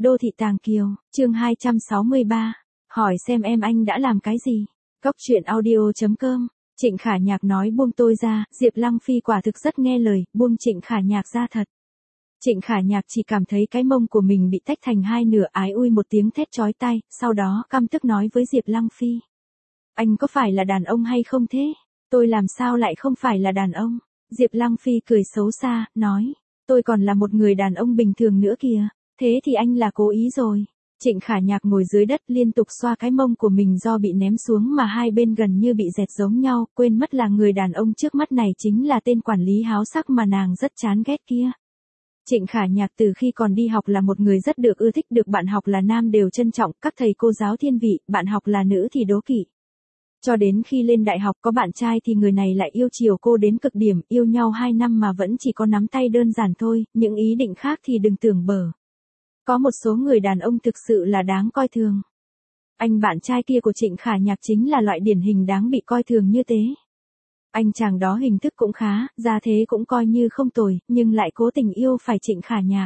Đô thị Tàng Kiều, chương 263. Hỏi xem em anh đã làm cái gì? Cóc truyện audio.com. Trịnh Khả Nhạc nói buông tôi ra, Diệp Lăng Phi quả thực rất nghe lời, buông Trịnh Khả Nhạc ra thật. Trịnh Khả Nhạc chỉ cảm thấy cái mông của mình bị tách thành hai nửa, ái ui một tiếng thét chói tai, sau đó căm tức nói với Diệp Lăng Phi. Anh có phải là đàn ông hay không thế? Tôi làm sao lại không phải là đàn ông? Diệp Lăng Phi cười xấu xa, nói. Tôi còn là một người đàn ông bình thường nữa kìa. Thế thì anh là cố ý rồi. Trịnh Khả Nhạc ngồi dưới đất liên tục xoa cái mông của mình do bị ném xuống mà hai bên gần như bị dẹt giống nhau, quên mất là người đàn ông trước mắt này chính là tên quản lý háo sắc mà nàng rất chán ghét kia. Trịnh Khả Nhạc từ khi còn đi học là một người rất được ưa thích, được bạn học là nam đều trân trọng, các thầy cô giáo thiên vị, bạn học là nữ thì đố kỵ. Cho đến khi lên đại học có bạn trai thì người này lại yêu chiều cô đến cực điểm, yêu nhau 2 năm mà vẫn chỉ có nắm tay đơn giản thôi, những ý định khác thì đừng tưởng bờ. Có một số người đàn ông thực sự là đáng coi thường. Anh bạn trai kia của Trịnh Khả Nhạc chính là loại điển hình đáng bị coi thường như thế. Anh chàng đó hình thức cũng khá, gia thế cũng coi như không tồi, nhưng lại cố tình yêu phải Trịnh Khả Nhạc.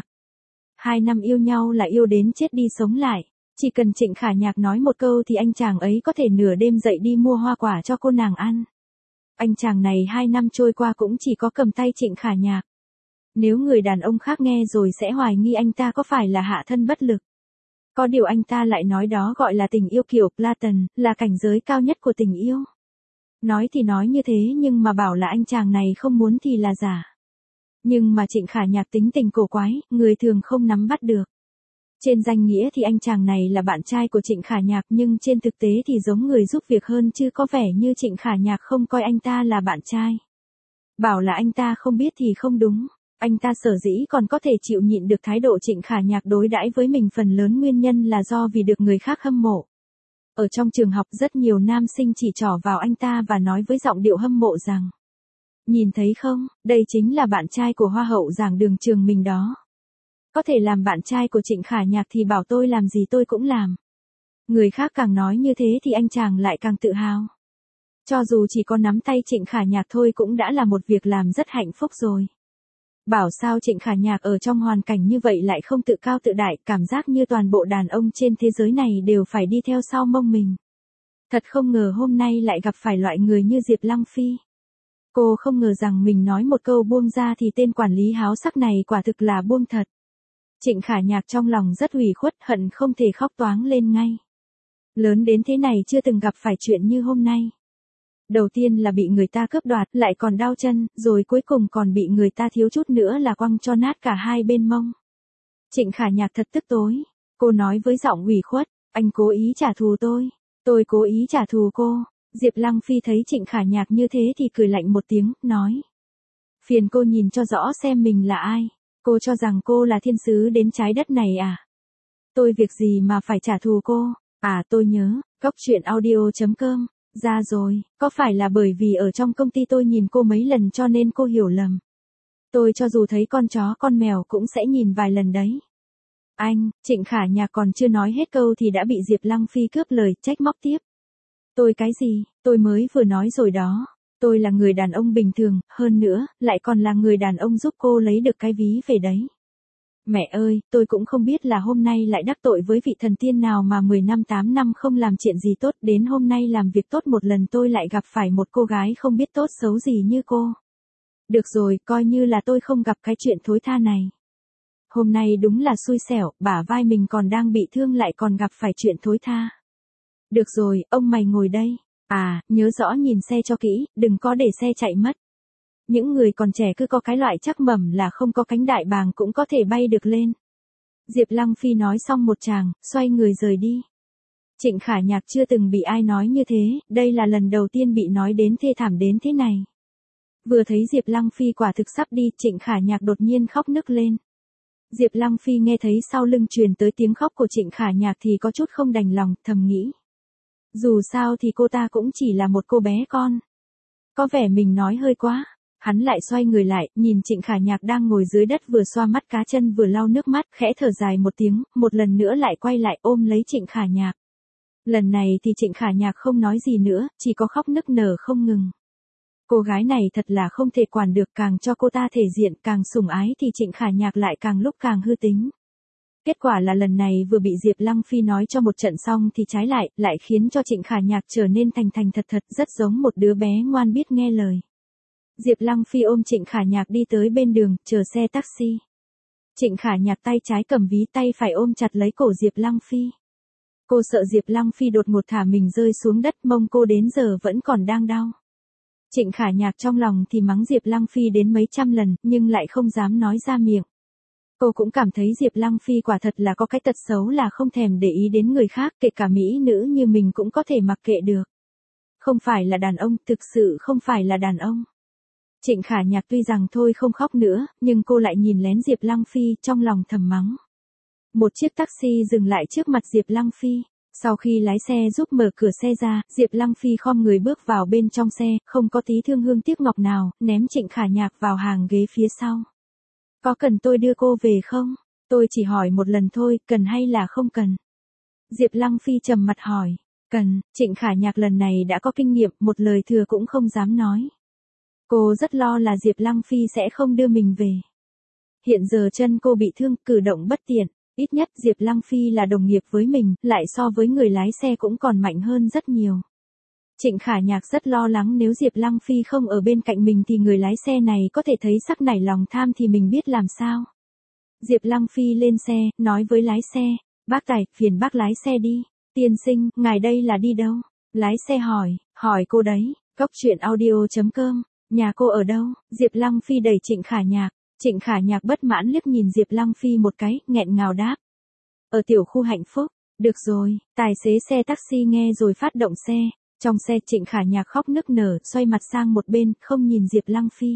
2 năm yêu nhau là yêu đến chết đi sống lại. Chỉ cần Trịnh Khả Nhạc nói một câu thì anh chàng ấy có thể nửa đêm dậy đi mua hoa quả cho cô nàng ăn. Anh chàng này 2 năm trôi qua cũng chỉ có cầm tay Trịnh Khả Nhạc. Nếu người đàn ông khác nghe rồi sẽ hoài nghi anh ta có phải là hạ thân bất lực. Có điều anh ta lại nói đó gọi là tình yêu kiểu Platon, là cảnh giới cao nhất của tình yêu. Nói thì nói như thế nhưng mà bảo là anh chàng này không muốn thì là giả. Nhưng mà Trịnh Khả Nhạc tính tình cổ quái, người thường không nắm bắt được. Trên danh nghĩa thì anh chàng này là bạn trai của Trịnh Khả Nhạc nhưng trên thực tế thì giống người giúp việc hơn chứ có vẻ như Trịnh Khả Nhạc không coi anh ta là bạn trai. Bảo là anh ta không biết thì không đúng. Anh ta sở dĩ còn có thể chịu nhịn được thái độ Trịnh Khả Nhạc đối đãi với mình phần lớn nguyên nhân là do vì được người khác hâm mộ. Ở trong trường học rất nhiều nam sinh chỉ trỏ vào anh ta và nói với giọng điệu hâm mộ rằng. Nhìn thấy không, đây chính là bạn trai của hoa hậu giảng đường trường mình đó. Có thể làm bạn trai của Trịnh Khả Nhạc thì bảo tôi làm gì tôi cũng làm. Người khác càng nói như thế thì anh chàng lại càng tự hào. Cho dù chỉ có nắm tay Trịnh Khả Nhạc thôi cũng đã là một việc làm rất hạnh phúc rồi. Bảo sao Trịnh Khả Nhạc ở trong hoàn cảnh như vậy lại không tự cao tự đại, cảm giác như toàn bộ đàn ông trên thế giới này đều phải đi theo sau mông mình. Thật không ngờ hôm nay lại gặp phải loại người như Diệp Lăng Phi. Cô không ngờ rằng mình nói một câu buông ra thì tên quản lý háo sắc này quả thực là buông thật. Trịnh Khả Nhạc trong lòng rất ủy khuất, hận không thể khóc toáng lên ngay. Lớn đến thế này chưa từng gặp phải chuyện như hôm nay. Đầu tiên là bị người ta cướp đoạt, lại còn đau chân, rồi cuối cùng còn bị người ta thiếu chút nữa là quăng cho nát cả hai bên mông. Trịnh Khả Nhạc thật tức tối. Cô nói với giọng ủy khuất, anh cố ý trả thù tôi cố ý trả thù cô. Diệp Lăng Phi thấy Trịnh Khả Nhạc như thế thì cười lạnh một tiếng, nói. Phiền cô nhìn cho rõ xem mình là ai. Cô cho rằng cô là thiên sứ đến trái đất này à? Tôi việc gì mà phải trả thù cô? À tôi nhớ, cóc truyện audio.com. Ra rồi, có phải là bởi vì ở trong công ty tôi nhìn cô mấy lần cho nên cô hiểu lầm? Tôi cho dù thấy con chó con mèo cũng sẽ nhìn vài lần đấy. Anh, Trịnh Khả Nhạc còn chưa nói hết câu thì đã bị Diệp Lăng Phi cướp lời, trách móc tiếp. Tôi cái gì, tôi mới vừa nói rồi đó. Tôi là người đàn ông bình thường, hơn nữa, lại còn là người đàn ông giúp cô lấy được cái ví về đấy. Mẹ ơi, tôi cũng không biết là hôm nay lại đắc tội với vị thần tiên nào mà 10 năm 8 năm không làm chuyện gì tốt, đến hôm nay làm việc tốt một lần tôi lại gặp phải một cô gái không biết tốt xấu gì như cô. Được rồi, coi như là tôi không gặp cái chuyện thối tha này. Hôm nay đúng là xui xẻo, bả vai mình còn đang bị thương lại còn gặp phải chuyện thối tha. Được rồi, ông mày ngồi đây. À, nhớ rõ nhìn xe cho kỹ, đừng có để xe chạy mất. Những người còn trẻ cứ có cái loại chắc mẩm là không có cánh đại bàng cũng có thể bay được lên. Diệp Lăng Phi nói xong một tràng, xoay người rời đi. Trịnh Khả Nhạc chưa từng bị ai nói như thế, đây là lần đầu tiên bị nói đến thê thảm đến thế này. Vừa thấy Diệp Lăng Phi quả thực sắp đi, Trịnh Khả Nhạc đột nhiên khóc nức lên. Diệp Lăng Phi nghe thấy sau lưng truyền tới tiếng khóc của Trịnh Khả Nhạc thì có chút không đành lòng, thầm nghĩ. Dù sao thì cô ta cũng chỉ là một cô bé con. Có vẻ mình nói hơi quá. Hắn lại xoay người lại, nhìn Trịnh Khả Nhạc đang ngồi dưới đất vừa xoa mắt cá chân vừa lau nước mắt, khẽ thở dài một tiếng, một lần nữa lại quay lại ôm lấy Trịnh Khả Nhạc. Lần này thì Trịnh Khả Nhạc không nói gì nữa, chỉ có khóc nức nở không ngừng. Cô gái này thật là không thể quản được, càng cho cô ta thể diện càng sủng ái thì Trịnh Khả Nhạc lại càng lúc càng hư tính. Kết quả là lần này vừa bị Diệp Lăng Phi nói cho một trận xong thì trái lại khiến cho Trịnh Khả Nhạc trở nên thành thành thật thật, rất giống một đứa bé ngoan biết nghe lời. Diệp Lăng Phi ôm Trịnh Khả Nhạc đi tới bên đường, chờ xe taxi. Trịnh Khả Nhạc tay trái cầm ví, tay phải ôm chặt lấy cổ Diệp Lăng Phi. Cô sợ Diệp Lăng Phi đột ngột thả mình rơi xuống đất, mông cô đến giờ vẫn còn đang đau. Trịnh Khả Nhạc trong lòng thì mắng Diệp Lăng Phi đến mấy trăm lần, nhưng lại không dám nói ra miệng. Cô cũng cảm thấy Diệp Lăng Phi quả thật là có cái tật xấu là không thèm để ý đến người khác, kể cả mỹ nữ như mình cũng có thể mặc kệ được. Không phải là đàn ông, thực sự không phải là đàn ông. Trịnh Khả Nhạc tuy rằng thôi không khóc nữa, nhưng cô lại nhìn lén Diệp Lăng Phi, trong lòng thầm mắng. Một chiếc taxi dừng lại trước mặt Diệp Lăng Phi. Sau khi lái xe giúp mở cửa xe ra, Diệp Lăng Phi khom người bước vào bên trong xe, không có tí thương hương tiếc ngọc nào, ném Trịnh Khả Nhạc vào hàng ghế phía sau. Có cần tôi đưa cô về không? Tôi chỉ hỏi một lần thôi, cần hay là không cần? Diệp Lăng Phi trầm mặt hỏi. Cần. Trịnh Khả Nhạc lần này đã có kinh nghiệm, một lời thừa cũng không dám nói. Cô rất lo là Diệp Lăng Phi sẽ không đưa mình về. Hiện giờ chân cô bị thương, cử động bất tiện. Ít nhất Diệp Lăng Phi là đồng nghiệp với mình, lại so với người lái xe cũng còn mạnh hơn rất nhiều. Trịnh Khả Nhạc rất lo lắng nếu Diệp Lăng Phi không ở bên cạnh mình thì người lái xe này có thể thấy sắc nảy lòng tham thì mình biết làm sao. Diệp Lăng Phi lên xe, nói với lái xe, bác tài, phiền bác lái xe đi. Tiên sinh, ngài đây là đi đâu? Lái xe hỏi cô đấy, coctruyện.audio.com, nhà cô ở đâu? Diệp Lăng Phi đẩy Trịnh Khả Nhạc. Trịnh Khả Nhạc bất mãn liếc nhìn Diệp Lăng Phi một cái, nghẹn ngào đáp. Ở tiểu khu Hạnh Phúc. Được rồi, tài xế xe taxi nghe rồi phát động xe. Trong xe Trịnh Khả Nhạc khóc nức nở, xoay mặt sang một bên, không nhìn Diệp Lăng Phi.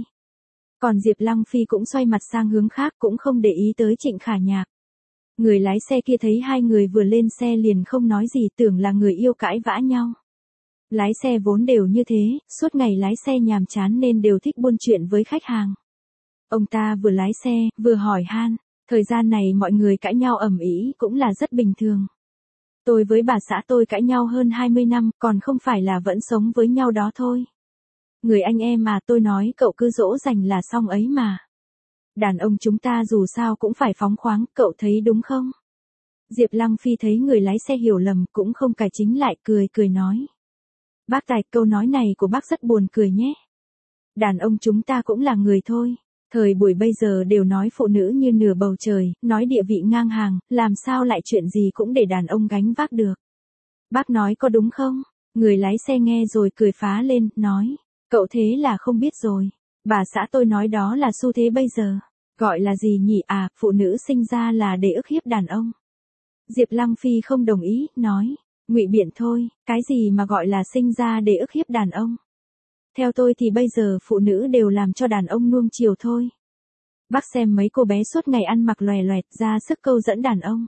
Còn Diệp Lăng Phi cũng xoay mặt sang hướng khác, cũng không để ý tới Trịnh Khả Nhạc. Người lái xe kia thấy hai người vừa lên xe liền không nói gì, tưởng là người yêu cãi vã nhau. Lái xe vốn đều như thế, suốt ngày lái xe nhàm chán nên đều thích buôn chuyện với khách hàng. Ông ta vừa lái xe, vừa hỏi han, thời gian này mọi người cãi nhau ầm ĩ cũng là rất bình thường. Tôi với bà xã tôi cãi nhau hơn 20 năm, còn không phải là vẫn sống với nhau đó thôi. Người anh em mà tôi nói cậu cứ dỗ dành là xong ấy mà. Đàn ông chúng ta dù sao cũng phải phóng khoáng, cậu thấy đúng không? Diệp Lăng Phi thấy người lái xe hiểu lầm cũng không cải chính lại, cười nói. Bác tài, câu nói này của bác rất buồn cười nhé. Đàn ông chúng ta cũng là người thôi. Thời buổi bây giờ đều nói phụ nữ như nửa bầu trời, nói địa vị ngang hàng, làm sao lại chuyện gì cũng để đàn ông gánh vác được. Bác nói có đúng không? Người lái xe nghe rồi cười phá lên, nói. Cậu thế là không biết rồi. Bà xã tôi nói đó là xu thế bây giờ. Gọi là gì nhỉ à, phụ nữ sinh ra là để ức hiếp đàn ông. Diệp Lăng Phi không đồng ý, nói. Ngụy biện thôi, cái gì mà gọi là sinh ra để ức hiếp đàn ông. Theo tôi thì bây giờ phụ nữ đều làm cho đàn ông nuông chiều thôi. Bác xem mấy cô bé suốt ngày ăn mặc lòe loẹt ra sức câu dẫn đàn ông.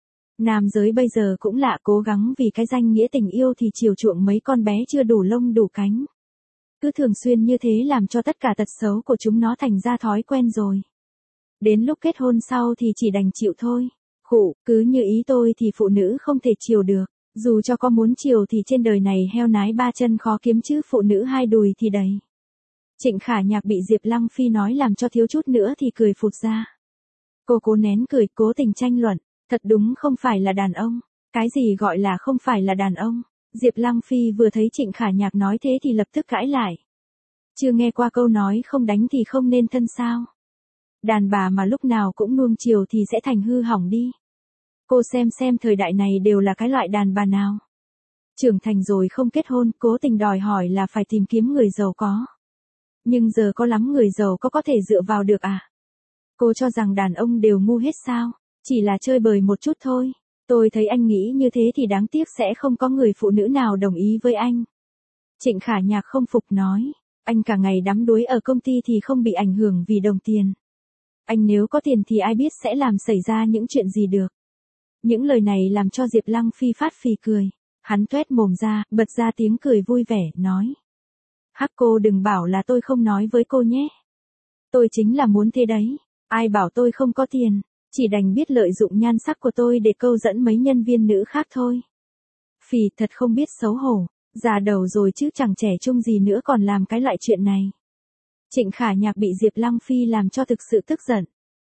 Nam giới bây giờ cũng lạ, cố gắng vì cái danh nghĩa tình yêu thì chiều chuộng mấy con bé chưa đủ lông đủ cánh. Cứ thường xuyên như thế làm cho tất cả tật xấu của chúng nó thành ra thói quen rồi. Đến lúc kết hôn sau thì chỉ đành chịu thôi. Cứ như ý tôi thì phụ nữ không thể chiều được. Dù cho có muốn chiều thì trên đời này heo nái ba chân khó kiếm chứ phụ nữ hai đùi thì đầy. Trịnh Khả Nhạc bị Diệp Lăng Phi nói làm cho thiếu chút nữa thì cười phụt ra. Cô cố nén cười, cố tình tranh luận. Thật đúng không phải là đàn ông. Cái gì gọi là không phải là đàn ông? Diệp Lăng Phi vừa thấy Trịnh Khả Nhạc nói thế thì lập tức cãi lại. Chưa nghe qua câu nói không đánh thì không nên thân sao? Đàn bà mà lúc nào cũng nuông chiều thì sẽ thành hư hỏng đi. Cô xem thời đại này đều là cái loại đàn bà nào. Trưởng thành rồi không kết hôn, cố tình đòi hỏi là phải tìm kiếm người giàu có. Nhưng giờ có lắm người giàu có thể dựa vào được à? Cô cho rằng đàn ông đều ngu hết sao? Chỉ là chơi bời một chút thôi. Tôi thấy anh nghĩ như thế thì đáng tiếc sẽ không có người phụ nữ nào đồng ý với anh. Trịnh Khả Nhạc không phục nói. Anh cả ngày đắm đuối ở công ty thì không bị ảnh hưởng vì đồng tiền. Anh nếu có tiền thì ai biết sẽ làm xảy ra những chuyện gì được. Những lời này làm cho Diệp Lăng Phi phát phì cười. Hắn toét mồm ra, bật ra tiếng cười vui vẻ, nói. Hắc cô đừng bảo là tôi không nói với cô nhé. Tôi chính là muốn thế đấy. Ai bảo tôi không có tiền, chỉ đành biết lợi dụng nhan sắc của tôi để câu dẫn mấy nhân viên nữ khác thôi. Phì thật không biết xấu hổ, già đầu rồi chứ chẳng trẻ trung gì nữa còn làm cái loại chuyện này. Trịnh Khả Nhạc bị Diệp Lăng Phi làm cho thực sự tức giận.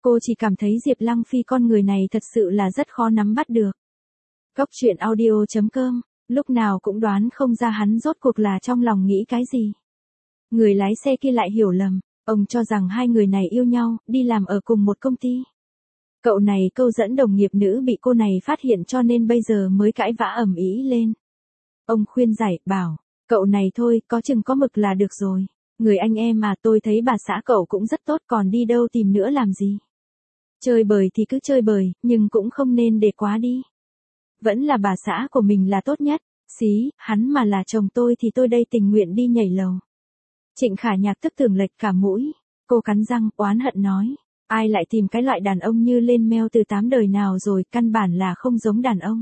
Cô chỉ cảm thấy Diệp Lăng Phi con người này thật sự là rất khó nắm bắt được. Cốc truyện audio.com, lúc nào cũng đoán không ra hắn rốt cuộc là trong lòng nghĩ cái gì. Người lái xe kia lại hiểu lầm, ông cho rằng hai người này yêu nhau, đi làm ở cùng một công ty. Cậu này câu dẫn đồng nghiệp nữ bị cô này phát hiện cho nên bây giờ mới cãi vã ầm ĩ lên. Ông khuyên giải, bảo, cậu này thôi, có chừng có mực là được rồi. Người anh em mà tôi thấy bà xã cậu cũng rất tốt còn đi đâu tìm nữa làm gì. Chơi bời thì cứ chơi bời, nhưng cũng không nên để quá đi. Vẫn là bà xã của mình là tốt nhất, xí, hắn mà là chồng tôi thì tôi đây tình nguyện đi nhảy lầu. Trịnh Khả Nhạc tức tưởng lệch cả mũi, cô cắn răng, oán hận nói. Ai lại tìm cái loại đàn ông như lên meo từ 8 đời nào rồi, căn bản là không giống đàn ông.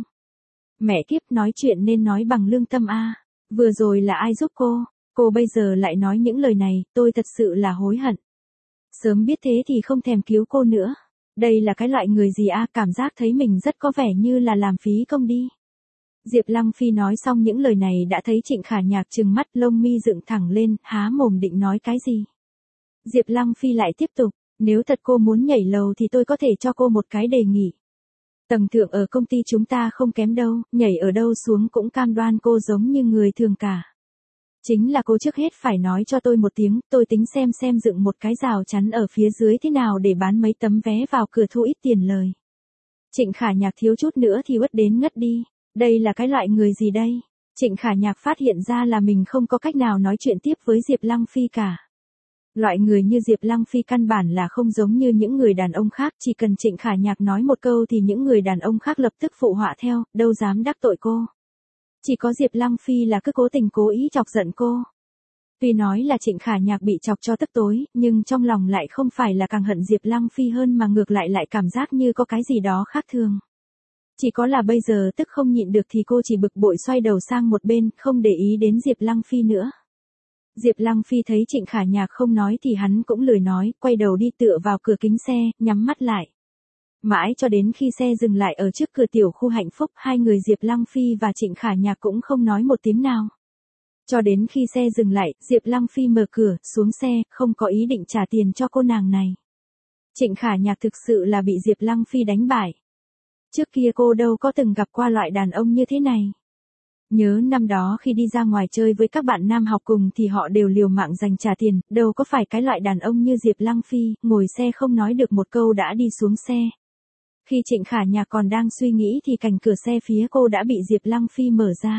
Mẹ kiếp, nói chuyện nên nói bằng lương tâm a. Vừa rồi là ai giúp cô bây giờ lại nói những lời này, tôi thật sự là hối hận. Sớm biết thế thì không thèm cứu cô nữa. Đây là cái loại người gì a, cảm giác thấy mình rất có vẻ như là làm phí công đi. Diệp Lăng Phi nói xong những lời này đã thấy Trịnh Khả Nhạc trừng mắt, lông mi dựng thẳng lên, há mồm định nói cái gì. Diệp Lăng Phi lại tiếp tục, nếu thật cô muốn nhảy lầu thì tôi có thể cho cô một cái đề nghị. Tầng thượng ở công ty chúng ta không kém đâu, nhảy ở đâu xuống cũng cam đoan cô giống như người thường cả. Chính là cô trước hết phải nói cho tôi một tiếng, tôi tính xem dựng một cái rào chắn ở phía dưới thế nào để bán mấy tấm vé vào cửa thu ít tiền lời. Trịnh Khả Nhạc thiếu chút nữa thì uất đến ngất đi. Đây là cái loại người gì đây? Trịnh Khả Nhạc phát hiện ra là mình không có cách nào nói chuyện tiếp với Diệp Lăng Phi cả. Loại người như Diệp Lăng Phi căn bản là không giống như những người đàn ông khác, chỉ cần Trịnh Khả Nhạc nói một câu thì những người đàn ông khác lập tức phụ họa theo, đâu dám đắc tội cô. Chỉ có Diệp Lăng Phi là cứ cố tình cố ý chọc giận cô. Tuy nói là Trịnh Khả Nhạc bị chọc cho tức tối, nhưng trong lòng lại không phải là càng hận Diệp Lăng Phi hơn mà ngược lại cảm giác như có cái gì đó khác thường. Chỉ có là bây giờ tức không nhịn được thì cô chỉ bực bội xoay đầu sang một bên, không để ý đến Diệp Lăng Phi nữa. Diệp Lăng Phi thấy Trịnh Khả Nhạc không nói thì hắn cũng lười nói, quay đầu đi tựa vào cửa kính xe, nhắm mắt lại. Mãi cho đến khi xe dừng lại ở trước cửa tiểu khu Hạnh Phúc, hai người Diệp Lăng Phi và Trịnh Khả Nhạc cũng không nói một tiếng nào. Cho đến khi xe dừng lại, Diệp Lăng Phi mở cửa, xuống xe, không có ý định trả tiền cho cô nàng này. Trịnh Khả Nhạc thực sự là bị Diệp Lăng Phi đánh bại. Trước kia cô đâu có từng gặp qua loại đàn ông như thế này. Nhớ năm đó khi đi ra ngoài chơi với các bạn nam học cùng thì họ đều liều mạng dành trả tiền, đâu có phải cái loại đàn ông như Diệp Lăng Phi, ngồi xe không nói được một câu đã đi xuống xe. Khi Trịnh Khả Nhạc còn đang suy nghĩ thì cánh cửa xe phía cô đã bị Diệp Lăng Phi mở ra.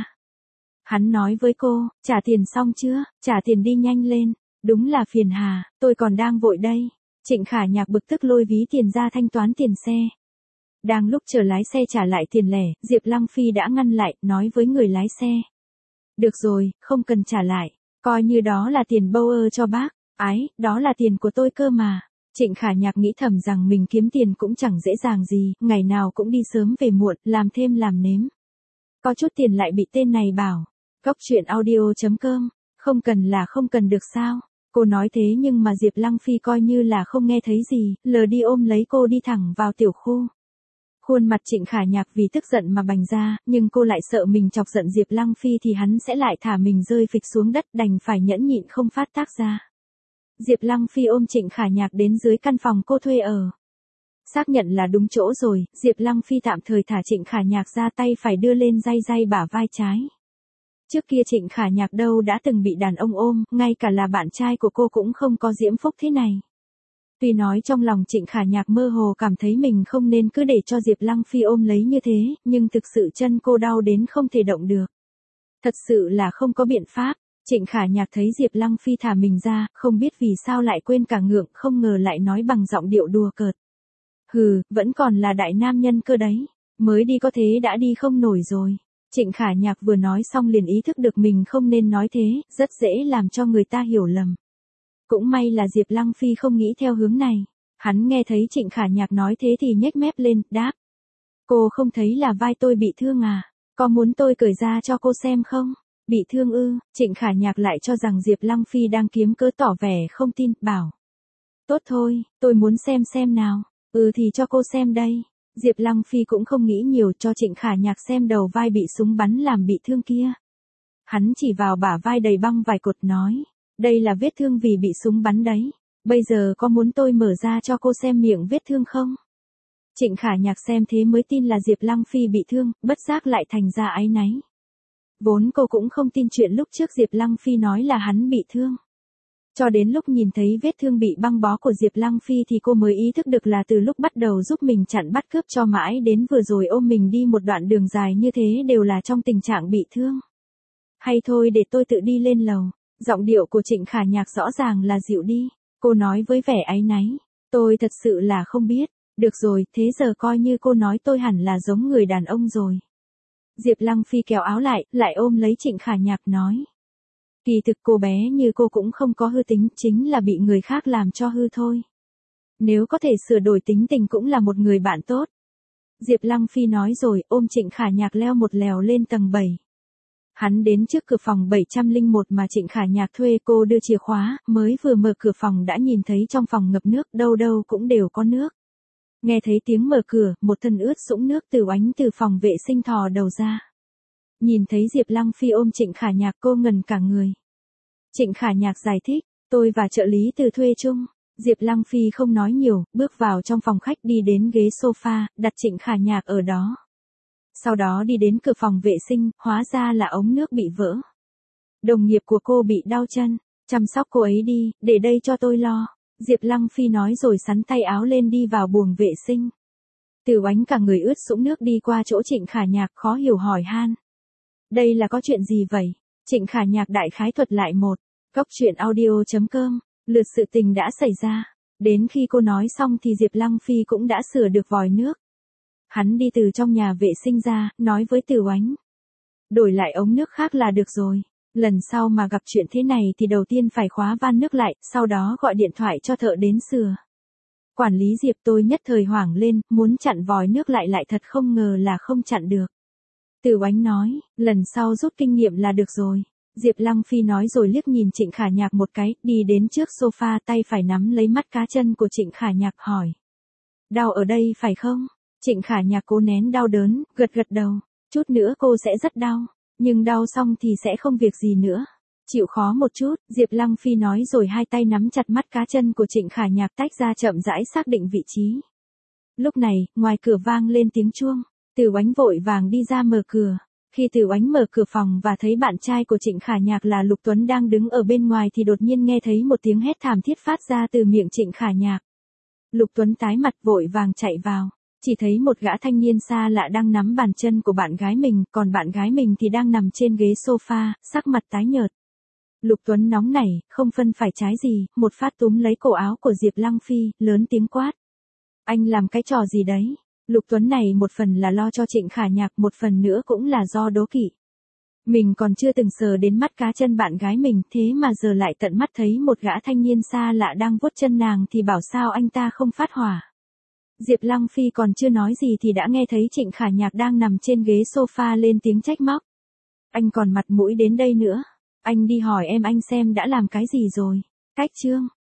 Hắn nói với cô, trả tiền xong chưa, trả tiền đi nhanh lên, đúng là phiền hà, tôi còn đang vội đây. Trịnh Khả Nhạc bực tức lôi ví tiền ra thanh toán tiền xe. Đang lúc chờ lái xe trả lại tiền lẻ, Diệp Lăng Phi đã ngăn lại, nói với người lái xe. Được rồi, không cần trả lại, coi như đó là tiền Bauer cho bác, ái, đó là tiền của tôi cơ mà. Trịnh Khả Nhạc nghĩ thầm rằng mình kiếm tiền cũng chẳng dễ dàng gì, ngày nào cũng đi sớm về muộn, làm thêm làm nếm. Có chút tiền lại bị tên này bảo. Cốc truyện audio.com, không cần là không cần được sao? Cô nói thế nhưng mà Diệp Lăng Phi coi như là không nghe thấy gì, lờ đi ôm lấy cô đi thẳng vào tiểu khu. Khuôn mặt Trịnh Khả Nhạc vì tức giận mà bành ra, nhưng cô lại sợ mình chọc giận Diệp Lăng Phi thì hắn sẽ lại thả mình rơi phịch xuống đất, đành phải nhẫn nhịn không phát tác ra. Diệp Lăng Phi ôm Trịnh Khả Nhạc đến dưới căn phòng cô thuê ở. Xác nhận là đúng chỗ rồi, Diệp Lăng Phi tạm thời thả Trịnh Khả Nhạc ra, tay phải đưa lên day bả vai trái. Trước kia Trịnh Khả Nhạc đâu đã từng bị đàn ông ôm, ngay cả là bạn trai của cô cũng không có diễm phúc thế này. Tuy nói trong lòng Trịnh Khả Nhạc mơ hồ cảm thấy mình không nên cứ để cho Diệp Lăng Phi ôm lấy như thế, nhưng thực sự chân cô đau đến không thể động được. Thật sự là không có biện pháp. Trịnh Khả Nhạc thấy Diệp Lăng Phi thả mình ra, không biết vì sao lại quên cả ngượng, không ngờ lại nói bằng giọng điệu đùa cợt. Hừ, vẫn còn là đại nam nhân cơ đấy, mới đi có thế đã đi không nổi rồi. Trịnh Khả Nhạc vừa nói xong liền ý thức được mình không nên nói thế, rất dễ làm cho người ta hiểu lầm. Cũng may là Diệp Lăng Phi không nghĩ theo hướng này. Hắn nghe thấy Trịnh Khả Nhạc nói thế thì nhếch mép lên, đáp. Cô không thấy là vai tôi bị thương à? Có muốn tôi cởi ra cho cô xem không? Bị thương ư? Trịnh Khả Nhạc lại cho rằng Diệp Lăng Phi đang kiếm cớ tỏ vẻ không tin, bảo. Tốt thôi, tôi muốn xem nào. Thì cho cô xem đây. Diệp Lăng Phi cũng không nghĩ nhiều, cho Trịnh Khả Nhạc xem đầu vai bị súng bắn làm bị thương kia. Hắn chỉ vào bả vai đầy băng vài cột nói. Đây là vết thương vì bị súng bắn đấy. Bây giờ có muốn tôi mở ra cho cô xem miệng vết thương không? Trịnh Khả Nhạc xem thế mới tin là Diệp Lăng Phi bị thương, bất giác lại thành ra áy náy. Vốn cô cũng không tin chuyện lúc trước Diệp Lăng Phi nói là hắn bị thương. Cho đến lúc nhìn thấy vết thương bị băng bó của Diệp Lăng Phi thì cô mới ý thức được là từ lúc bắt đầu giúp mình chặn bắt cướp cho mãi đến vừa rồi ôm mình đi một đoạn đường dài như thế đều là trong tình trạng bị thương. Hay thôi để tôi tự đi lên lầu. Giọng điệu của Trịnh Khả Nhạc rõ ràng là dịu đi. Cô nói với vẻ áy náy. Tôi thật sự là không biết. Được rồi, thế giờ coi như cô nói tôi hẳn là giống người đàn ông rồi. Diệp Lăng Phi kéo áo lại ôm lấy Trịnh Khả Nhạc nói. Kỳ thực cô bé như cô cũng không có hư tính, chính là bị người khác làm cho hư thôi. Nếu có thể sửa đổi tính tình cũng là một người bạn tốt. Diệp Lăng Phi nói rồi ôm Trịnh Khả Nhạc leo một lèo lên tầng 7. Hắn đến trước cửa phòng 701 mà Trịnh Khả Nhạc thuê, cô đưa chìa khóa, mới vừa mở cửa phòng đã nhìn thấy trong phòng ngập nước, đâu đâu cũng đều có nước. Nghe thấy tiếng mở cửa, một thân ướt sũng nước từ oánh từ phòng vệ sinh thò đầu ra. Nhìn thấy Diệp Lăng Phi ôm Trịnh Khả Nhạc cô ngẩn cả người. Trịnh Khả Nhạc giải thích, tôi và trợ lý từ thuê chung. Diệp Lăng Phi không nói nhiều, bước vào trong phòng khách đi đến ghế sofa, đặt Trịnh Khả Nhạc ở đó. Sau đó đi đến cửa phòng vệ sinh, hóa ra là ống nước bị vỡ. Đồng nghiệp của cô bị đau chân, chăm sóc cô ấy đi, để đây cho tôi lo. Diệp Lăng Phi nói rồi xắn tay áo lên đi vào buồng vệ sinh. Từ Oánh cả người ướt sũng nước đi qua chỗ Trịnh Khả Nhạc khó hiểu hỏi han. Đây là có chuyện gì vậy? Trịnh Khả Nhạc đại khái thuật lại một. Góc truyện audio.com. Lượt sự tình đã xảy ra. Đến khi cô nói xong thì Diệp Lăng Phi cũng đã sửa được vòi nước. Hắn đi từ trong nhà vệ sinh ra, nói với Từ Oánh. Đổi lại ống nước khác là được rồi. Lần sau mà gặp chuyện thế này thì đầu tiên phải khóa van nước lại, sau đó gọi điện thoại cho thợ đến sửa. Quản lý Diệp tôi nhất thời hoảng lên, muốn chặn vòi nước lại thật không ngờ là không chặn được. Từ Oánh nói, lần sau rút kinh nghiệm là được rồi. Diệp Lăng Phi nói rồi liếc nhìn Trịnh Khả Nhạc một cái, đi đến trước sofa tay phải nắm lấy mắt cá chân của Trịnh Khả Nhạc hỏi. Đau ở đây phải không? Trịnh Khả Nhạc cố nén đau đớn, gật đầu. Chút nữa cô sẽ rất đau, nhưng đau xong thì sẽ không việc gì nữa. Chịu khó một chút, Diệp Lăng Phi nói rồi hai tay nắm chặt mắt cá chân của Trịnh Khả Nhạc tách ra chậm rãi xác định vị trí. Lúc này, ngoài cửa vang lên tiếng chuông. Từ Oánh vội vàng đi ra mở cửa. Khi Từ Oánh mở cửa phòng và thấy bạn trai của Trịnh Khả Nhạc là Lục Tuấn đang đứng ở bên ngoài thì đột nhiên nghe thấy một tiếng hét thảm thiết phát ra từ miệng Trịnh Khả Nhạc. Lục Tuấn tái mặt vội vàng chạy vào. Chỉ thấy một gã thanh niên xa lạ đang nắm bàn chân của bạn gái mình, còn bạn gái mình thì đang nằm trên ghế sofa, sắc mặt tái nhợt. Lục Tuấn nóng nảy, không phân phải trái gì, một phát túm lấy cổ áo của Diệp Lăng Phi, lớn tiếng quát. Anh làm cái trò gì đấy? Lục Tuấn này một phần là lo cho Trịnh Khả Nhạc, một phần nữa cũng là do đố kỵ. Mình còn chưa từng sờ đến mắt cá chân bạn gái mình, thế mà giờ lại tận mắt thấy một gã thanh niên xa lạ đang vuốt chân nàng thì bảo sao anh ta không phát hỏa. Diệp Lăng Phi còn chưa nói gì thì đã nghe thấy Trịnh Khả Nhạc đang nằm trên ghế sofa lên tiếng trách móc. Anh còn mặt mũi đến đây nữa. Anh đi hỏi em anh xem đã làm cái gì rồi. Cách chương.